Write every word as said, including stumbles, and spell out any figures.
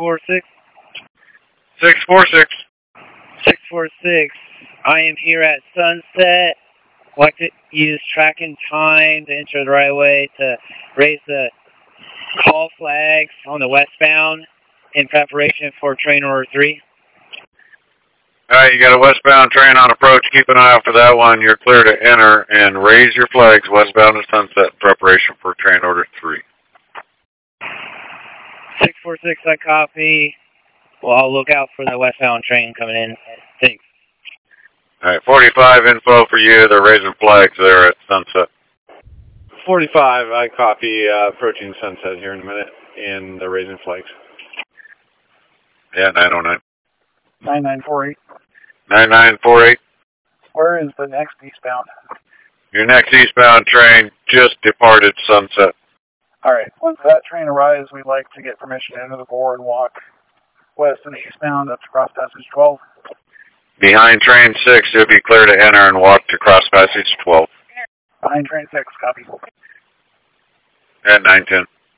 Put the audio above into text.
four six. six four six. six four six. I am here at Sunset. I'd like to use tracking time to enter the right way to raise the call flags on the westbound in preparation for train order three. All right, you got a westbound train on approach. Keep an eye out for that one. You're clear to enter and raise your flags westbound to Sunset in preparation for train order three. six four six, I copy. Well, I'll look out for the westbound train coming in. Thanks. All right, forty-five info for you. They're raising flags there at Sunset. forty-five, I copy, uh, approaching Sunset here in a minute, and they're raising flags. Yeah, nine oh nine. nine nine four eight. nine nine four eight. Where is the next eastbound? Your next eastbound train just departed Sunset. All right. Once that train arrives, we'd like to get permission to enter the board and walk west and eastbound up to Cross Passage twelve. Behind train six, you'll be clear to enter and walk to Cross Passage twelve. Behind train six, copy. At nine ten.